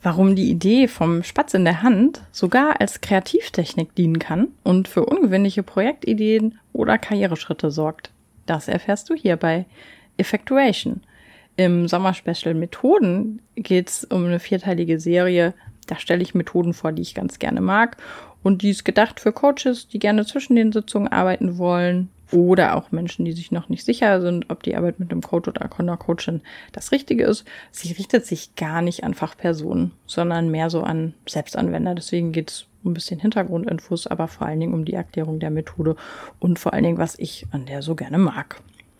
warum die Idee vom Spatz in der Hand sogar als Kreativtechnik dienen kann und für ungewöhnliche Projektideen oder Karriereschritte sorgt. Das erfährst du hier bei Effectuation. Im Sommerspecial Methoden geht es um eine 4-teilige Serie. Da stelle ich Methoden vor, die ich ganz gerne mag. Und die ist gedacht für Coaches, die gerne zwischen den Sitzungen arbeiten wollen oder auch Menschen, die sich noch nicht sicher sind, ob die Arbeit mit einem Coach oder einer Coachin das Richtige ist. Sie richtet sich gar nicht an Fachpersonen, sondern mehr so an Selbstanwender. Deswegen geht es um ein bisschen Hintergrundinfos, aber vor allen Dingen um die Erklärung der Methode und vor allen Dingen, was ich an der so gerne mag.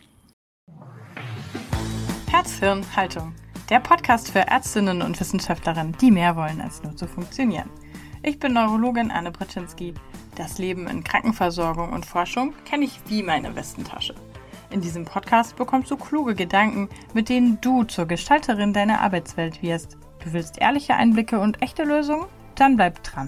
Herz, Hirn, Haltung. Der Podcast für Ärztinnen und Wissenschaftlerinnen, die mehr wollen, als nur zu funktionieren. Ich bin Neurologin Anne Britschinski. Das Leben in Krankenversorgung und Forschung kenne ich wie meine Westentasche. In diesem Podcast bekommst du kluge Gedanken, mit denen du zur Gestalterin deiner Arbeitswelt wirst. Du willst ehrliche Einblicke und echte Lösungen? Dann bleib dran.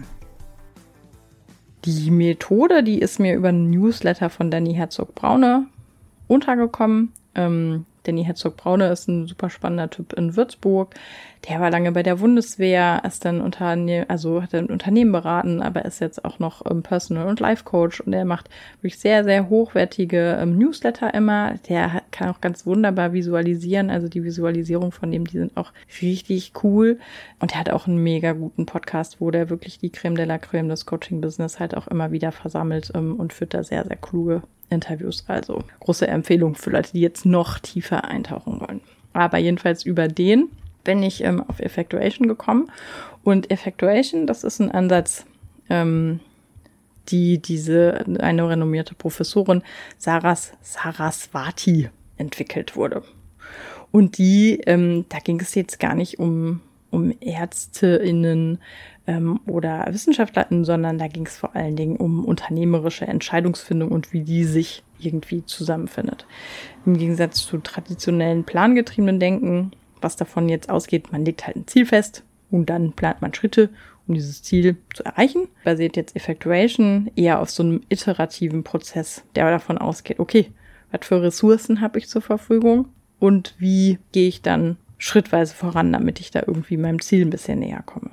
Die Methode, die ist mir über einen Newsletter von Danny Herzog-Braune untergekommen. Danny Herzog-Braune ist ein super spannender Typ in Würzburg. Der war lange bei der Bundeswehr, hat ein Unternehmen beraten, aber ist jetzt auch noch Personal- und Life-Coach und der macht wirklich sehr, sehr hochwertige Newsletter immer. Der kann auch ganz wunderbar visualisieren, also die Visualisierung von dem, die sind auch richtig cool. Und er hat auch einen mega guten Podcast, wo der wirklich die Creme de la Creme des Coaching-Business halt auch immer wieder versammelt und führt da sehr, sehr kluge Interviews. Also große Empfehlung für Leute, die jetzt noch tiefer eintauchen wollen. Aber jedenfalls über den bin ich auf Effectuation gekommen. Und Effectuation, das ist ein Ansatz, eine renommierte Professorin Saraswati entwickelt wurde. Und da ging es jetzt gar nicht um ÄrztInnen oder WissenschaftlerInnen, sondern da ging es vor allen Dingen um unternehmerische Entscheidungsfindung und wie die sich irgendwie zusammenfindet. Im Gegensatz zu traditionellen plangetriebenen Denken, was davon jetzt ausgeht, man legt halt ein Ziel fest und dann plant man Schritte, um dieses Ziel zu erreichen. Basiert jetzt Effectuation eher auf so einem iterativen Prozess, der davon ausgeht, okay, was für Ressourcen habe ich zur Verfügung und wie gehe ich dann schrittweise voran, damit ich da irgendwie meinem Ziel ein bisschen näher komme.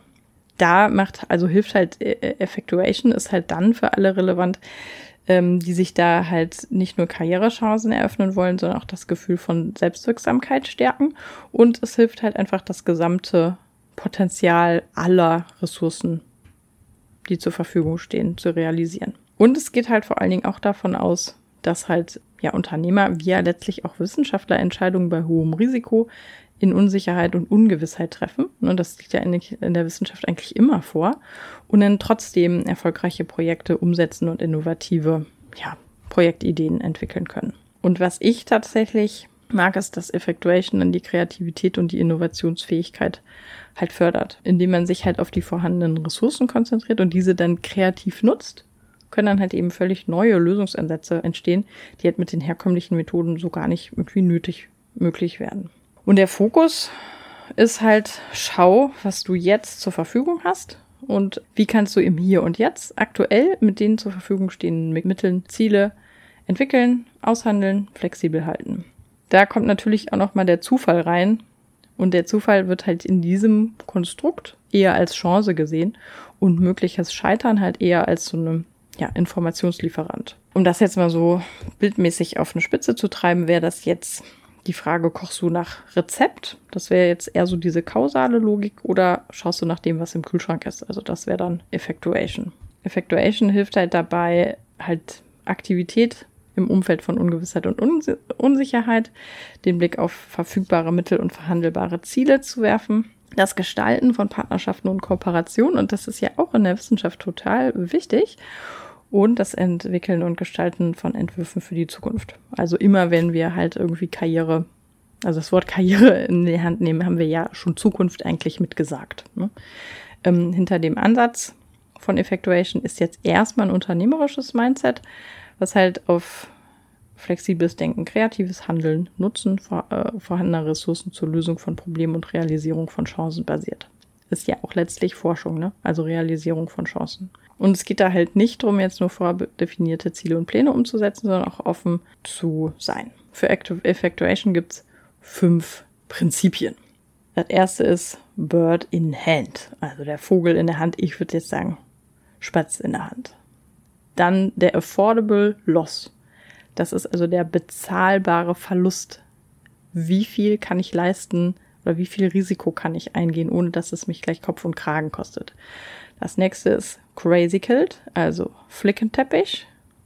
Hilft halt Effectuation, ist halt dann für alle relevant, die sich da halt nicht nur Karrierechancen eröffnen wollen, sondern auch das Gefühl von Selbstwirksamkeit stärken. Und es hilft halt einfach, das gesamte Potenzial aller Ressourcen, die zur Verfügung stehen, zu realisieren. Und es geht halt vor allen Dingen auch davon aus, dass halt Unternehmer, wie ja letztlich auch Wissenschaftler, Entscheidungen bei hohem Risiko in Unsicherheit und Ungewissheit treffen. Und das liegt ja in der Wissenschaft eigentlich immer vor. Und dann trotzdem erfolgreiche Projekte umsetzen und innovative Projektideen entwickeln können. Und was ich tatsächlich mag, ist, dass Effectuation dann die Kreativität und die Innovationsfähigkeit halt fördert, indem man sich halt auf die vorhandenen Ressourcen konzentriert und diese dann kreativ nutzt, können dann halt eben völlig neue Lösungsansätze entstehen, die halt mit den herkömmlichen Methoden so gar nicht irgendwie möglich werden. Und der Fokus ist halt, schau, was du jetzt zur Verfügung hast und wie kannst du im Hier und Jetzt aktuell mit den zur Verfügung stehenden Mitteln Ziele entwickeln, aushandeln, flexibel halten. Da kommt natürlich auch nochmal der Zufall rein und der Zufall wird halt in diesem Konstrukt eher als Chance gesehen und mögliches Scheitern halt eher als so eine Informationslieferant. Um das jetzt mal so bildmäßig auf eine Spitze zu treiben, wäre das jetzt die Frage, kochst du nach Rezept? Das wäre jetzt eher so diese kausale Logik oder schaust du nach dem, was im Kühlschrank ist? Also das wäre dann Effectuation. Effectuation hilft halt dabei, halt Aktivität im Umfeld von Ungewissheit und Unsicherheit, den Blick auf verfügbare Mittel und verhandelbare Ziele zu werfen, das Gestalten von Partnerschaften und Kooperationen, und das ist ja auch in der Wissenschaft total wichtig, und das Entwickeln und Gestalten von Entwürfen für die Zukunft. Also immer, wenn wir halt irgendwie das Wort Karriere in die Hand nehmen, haben wir ja schon Zukunft eigentlich mitgesagt. Ne? Hinter dem Ansatz von Effectuation ist jetzt erstmal ein unternehmerisches Mindset, was halt auf flexibles Denken, kreatives Handeln, Nutzen vorhandener Ressourcen zur Lösung von Problemen und Realisierung von Chancen basiert. Ist ja auch letztlich Forschung, ne? Also Realisierung von Chancen. Und es geht da halt nicht darum, jetzt nur vordefinierte Ziele und Pläne umzusetzen, sondern auch offen zu sein. Für Effectuation gibt es 5 Prinzipien. Das erste ist Bird in Hand, also der Vogel in der Hand. Ich würde jetzt sagen Spatz in der Hand. Dann der Affordable Loss. Das ist also der bezahlbare Verlust. Wie viel kann ich leisten oder wie viel Risiko kann ich eingehen, ohne dass es mich gleich Kopf und Kragen kostet. Das nächste ist Crazy Killed, also Flickenteppich.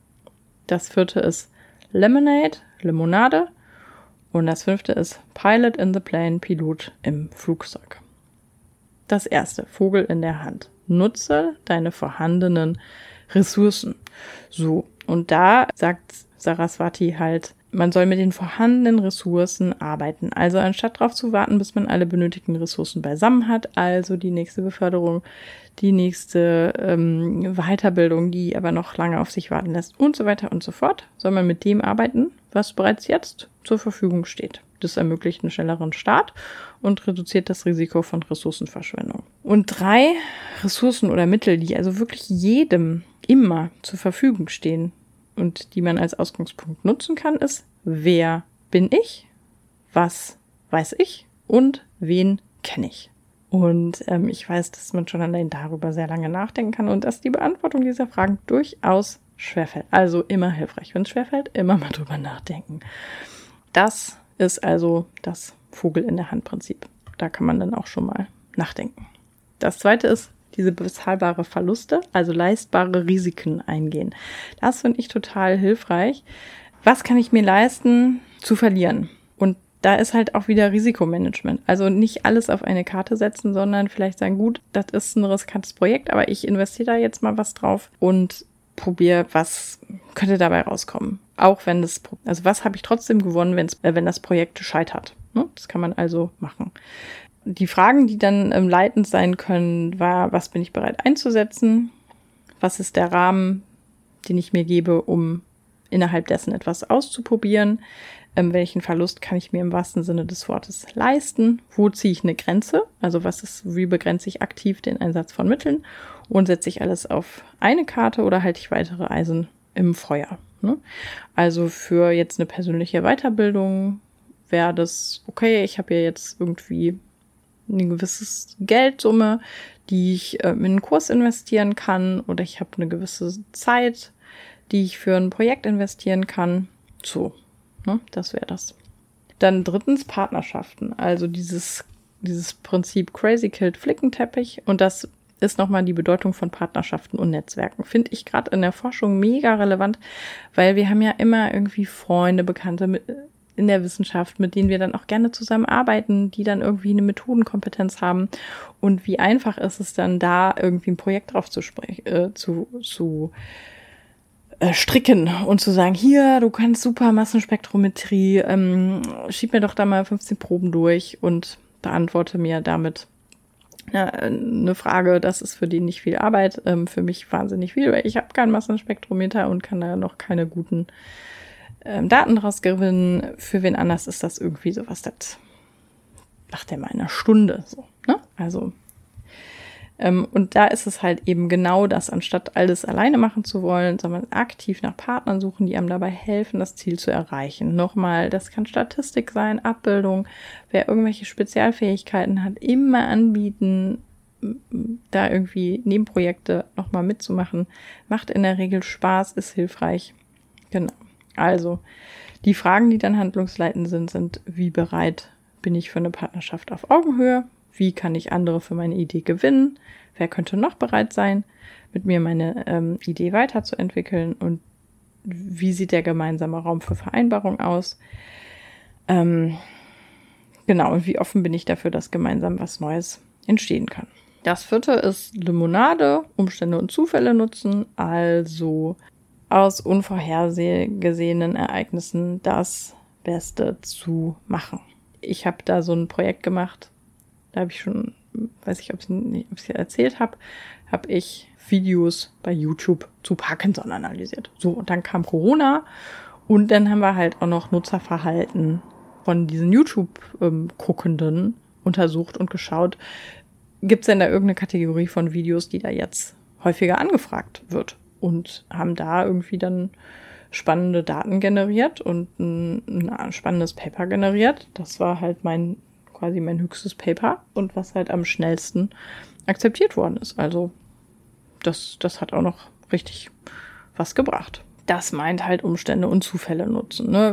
Das vierte ist Lemonade, Limonade. Und das fünfte ist Pilot in the Plane, Pilot im Flugzeug. Das erste, Vogel in der Hand. Nutze deine vorhandenen Ressourcen. So, und da sagt Saraswati halt, man soll mit den vorhandenen Ressourcen arbeiten. Also anstatt darauf zu warten, bis man alle benötigten Ressourcen beisammen hat, also die nächste Beförderung, die nächste Weiterbildung, die aber noch lange auf sich warten lässt und so weiter und so fort, soll man mit dem arbeiten, was bereits jetzt zur Verfügung steht. Das ermöglicht einen schnelleren Start und reduziert das Risiko von Ressourcenverschwendung. Und 3 Ressourcen oder Mittel, die also wirklich jedem immer zur Verfügung stehen und die man als Ausgangspunkt nutzen kann, ist, wer bin ich, was weiß ich und wen kenne ich. Und ich weiß, dass man schon allein darüber sehr lange nachdenken kann und dass die Beantwortung dieser Fragen durchaus schwerfällt. Also immer hilfreich. Wenn es schwerfällt, immer mal drüber nachdenken. Das ist also das Vogel in der Hand Prinzip. Da kann man dann auch schon mal nachdenken. Das zweite ist diese bezahlbare Verluste, also leistbare Risiken eingehen. Das finde ich total hilfreich. Was kann ich mir leisten zu verlieren? Und da ist halt auch wieder Risikomanagement. Also nicht alles auf eine Karte setzen, sondern vielleicht sagen, gut, das ist ein riskantes Projekt, aber ich investiere da jetzt mal was drauf und probiere, was könnte dabei rauskommen. Auch wenn also was habe ich trotzdem gewonnen, wenn das Projekt scheitert. Ne? Das kann man also machen. Die Fragen, die dann leitend sein können, war, was bin ich bereit einzusetzen? Was ist der Rahmen, den ich mir gebe, um innerhalb dessen etwas auszuprobieren? Welchen Verlust kann ich mir im wahrsten Sinne des Wortes leisten? Wo ziehe ich eine Grenze? Also wie begrenze ich aktiv den Einsatz von Mitteln? Und setze ich alles auf eine Karte oder halte ich weitere Eisen im Feuer? Ne? Also für jetzt eine persönliche Weiterbildung wäre das, okay, ich habe ja jetzt irgendwie eine gewisse Geldsumme, die ich in einen Kurs investieren kann, oder ich habe eine gewisse Zeit, die ich für ein Projekt investieren kann. So, ne, das wäre das. Dann 3. Partnerschaften, also dieses Prinzip Crazy Killed Flickenteppich, und das ist nochmal die Bedeutung von Partnerschaften und Netzwerken. Finde ich gerade in der Forschung mega relevant, weil wir haben ja immer irgendwie Freunde, Bekannte in der Wissenschaft, mit denen wir dann auch gerne zusammenarbeiten, die dann irgendwie eine Methodenkompetenz haben. Und wie einfach ist es dann, da irgendwie ein Projekt drauf zu stricken und zu sagen, hier, du kannst super Massenspektrometrie, schieb mir doch da mal 15 Proben durch und beantworte mir damit eine Frage. Das ist für die nicht viel Arbeit, für mich wahnsinnig viel, weil ich habe keinen Massenspektrometer und kann da noch keine guten Daten draus gewinnen. Für wen anders ist das irgendwie sowas, das macht er mal in einer Stunde so, ne? Also und da ist es halt eben genau das, anstatt alles alleine machen zu wollen, soll man aktiv nach Partnern suchen, die einem dabei helfen, das Ziel zu erreichen. Nochmal, das kann Statistik sein, Abbildung, wer irgendwelche Spezialfähigkeiten hat, immer anbieten, da irgendwie Nebenprojekte nochmal mitzumachen. Macht in der Regel Spaß, ist hilfreich. Genau. Also, die Fragen, die dann handlungsleitend sind, wie bereit bin ich für eine Partnerschaft auf Augenhöhe? Wie kann ich andere für meine Idee gewinnen? Wer könnte noch bereit sein, mit mir meine Idee weiterzuentwickeln? Und wie sieht der gemeinsame Raum für Vereinbarung aus? Genau, und wie offen bin ich dafür, dass gemeinsam was Neues entstehen kann? Das 4. ist Limonade, Umstände und Zufälle nutzen, also aus unvorhergesehenen Ereignissen das Beste zu machen. Ich habe da so ein Projekt gemacht, da habe ich schon, weiß ich, ob ich es erzählt habe, habe ich Videos bei YouTube zu Parkinson analysiert. So, und dann kam Corona und dann haben wir halt auch noch Nutzerverhalten von diesen YouTube-Guckenden untersucht und geschaut, gibt es denn da irgendeine Kategorie von Videos, die da jetzt häufiger angefragt wird? Und haben da irgendwie dann spannende Daten generiert und ein spannendes Paper generiert. Das war halt mein quasi mein höchstes Paper und was halt am schnellsten akzeptiert worden ist. Also das hat auch noch richtig was gebracht. Das meint halt Umstände und Zufälle nutzen. Ne?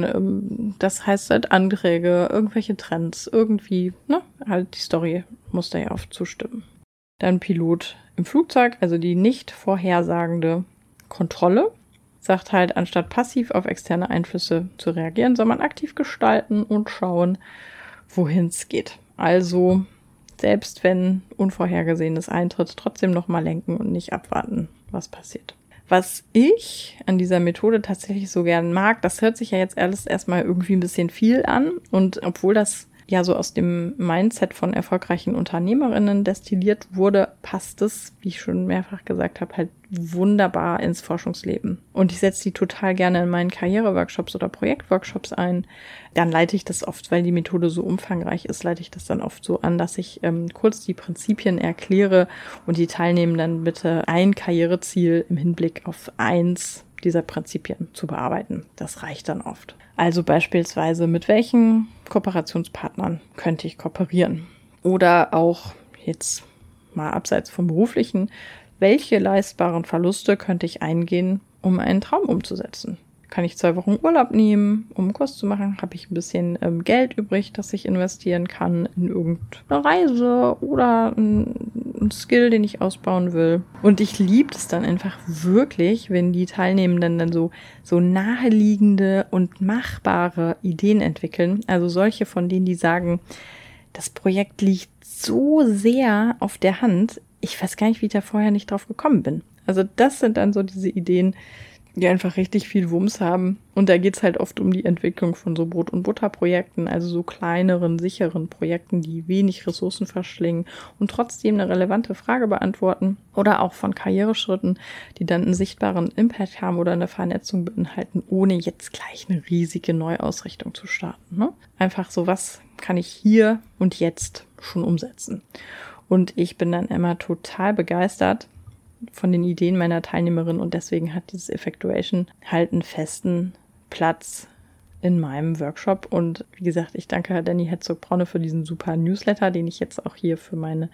Wenn das heißt halt Anträge, irgendwelche Trends, irgendwie, ne? Halt die Story muss da ja oft zustimmen. Dann Pilot im Flugzeug, also die nicht vorhersagende Kontrolle, sagt halt, anstatt passiv auf externe Einflüsse zu reagieren, soll man aktiv gestalten und schauen, wohin es geht. Also selbst wenn Unvorhergesehenes eintritt, trotzdem nochmal lenken und nicht abwarten, was passiert. Was ich an dieser Methode tatsächlich so gern mag, das hört sich ja jetzt alles erstmal irgendwie ein bisschen viel an. Und obwohl das ja so aus dem Mindset von erfolgreichen UnternehmerInnen destilliert wurde, passt es, wie ich schon mehrfach gesagt habe, halt wunderbar ins Forschungsleben. Und ich setze die total gerne in meinen Karriereworkshops oder Projektworkshops ein. Dann leite ich das oft, weil die Methode so umfangreich ist, leite ich das dann oft so an, dass ich kurz die Prinzipien erkläre und die Teilnehmenden bitte ein Karriereziel im Hinblick auf eins dieser Prinzipien zu bearbeiten. Das reicht dann oft. Also beispielsweise, mit welchen Kooperationspartnern könnte ich kooperieren? Oder auch jetzt mal abseits vom Beruflichen, welche leistbaren Verluste könnte ich eingehen, um einen Traum umzusetzen? Kann ich 2 Wochen Urlaub nehmen, um einen Kurs zu machen? Habe ich ein bisschen Geld übrig, das ich investieren kann in irgendeine Reise oder einen Skill, den ich ausbauen will? Und ich liebe es dann einfach wirklich, wenn die Teilnehmenden dann so naheliegende und machbare Ideen entwickeln. Also solche, von denen die sagen, das Projekt liegt so sehr auf der Hand, ich weiß gar nicht, wie ich da vorher nicht drauf gekommen bin. Also das sind dann so diese Ideen, die einfach richtig viel Wumms haben. Und da geht's halt oft um die Entwicklung von so Brot- und Butterprojekten, also so kleineren, sicheren Projekten, die wenig Ressourcen verschlingen und trotzdem eine relevante Frage beantworten. Oder auch von Karriereschritten, die dann einen sichtbaren Impact haben oder eine Vernetzung beinhalten, ohne jetzt gleich eine riesige Neuausrichtung zu starten. Ne? Einfach so, was kann ich hier und jetzt schon umsetzen? Und ich bin dann immer total begeistert von den Ideen meiner Teilnehmerin und deswegen hat dieses Effectuation halt einen festen Platz in meinem Workshop. Und wie gesagt, ich danke Danny Herzog-Braune für diesen super Newsletter, den ich jetzt auch hier für meine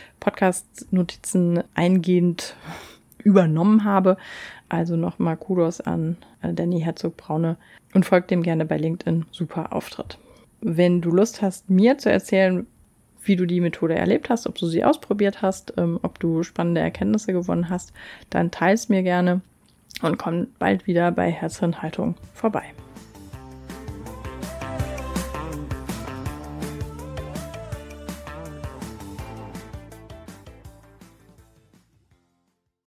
Podcast-Notizen eingehend übernommen habe. Also nochmal Kudos an Danny Herzog-Braune und folgt dem gerne bei LinkedIn. Super Auftritt. Wenn du Lust hast, mir zu erzählen, wie du die Methode erlebt hast, ob du sie ausprobiert hast, ob du spannende Erkenntnisse gewonnen hast, dann teil's mir gerne und komm bald wieder bei Herz, Hirn, Haltung vorbei.